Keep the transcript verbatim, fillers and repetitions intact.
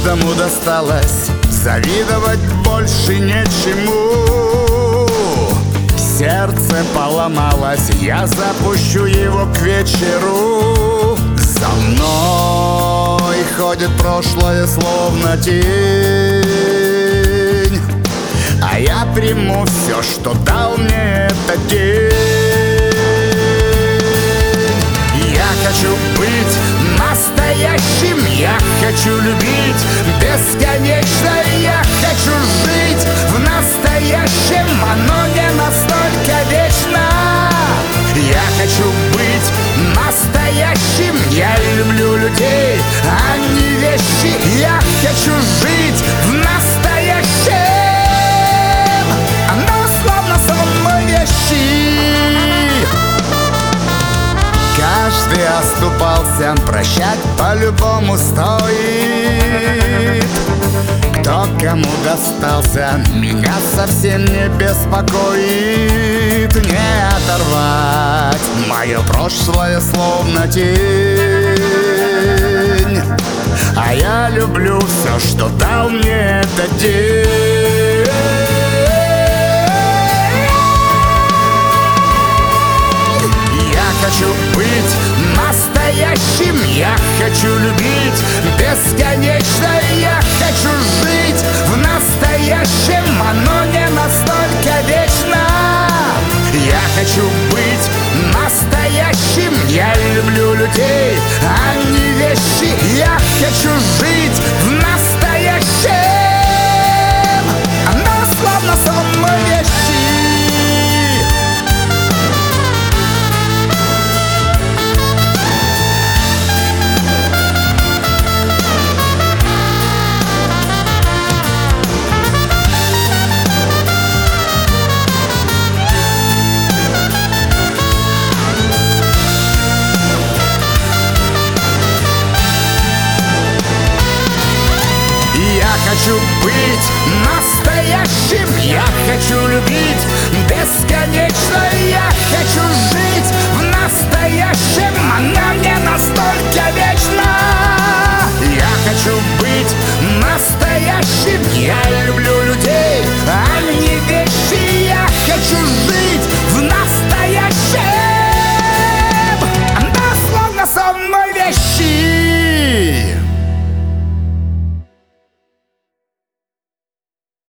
каждому досталось, завидовать больше нечему. Сердце поломалось, я запущу его к вечеру. За мной ходит прошлое, словно тень, а я приму все, что дал мне этот день. Я хочу быть настоящим, я хочу любить бесконечно, я хочу жить в настоящем, оно не настолько вечно. Я хочу быть настоящим, я люблю людей, а не вещи. Я хочу жить в настоящем, оно словно сон вещи. Каждый оступался, прощать по-любому стоит. Кто кому достался, меня совсем не беспокоит. Не оторвать мое прошлое, словно тень, а я люблю все, что дал мне этот день. Я хочу быть настоящим, я хочу любить бесконечно, я хочу жить в настоящем, оно не настолько вечно. Я хочу быть настоящим, я люблю людей, а не вещи. Я хочу жить в настоящем, оно словно сон вещи. Я хочу быть настоящим, я хочу любить бесконечно, я хочу жить в настоящем, оно не настолько вечно.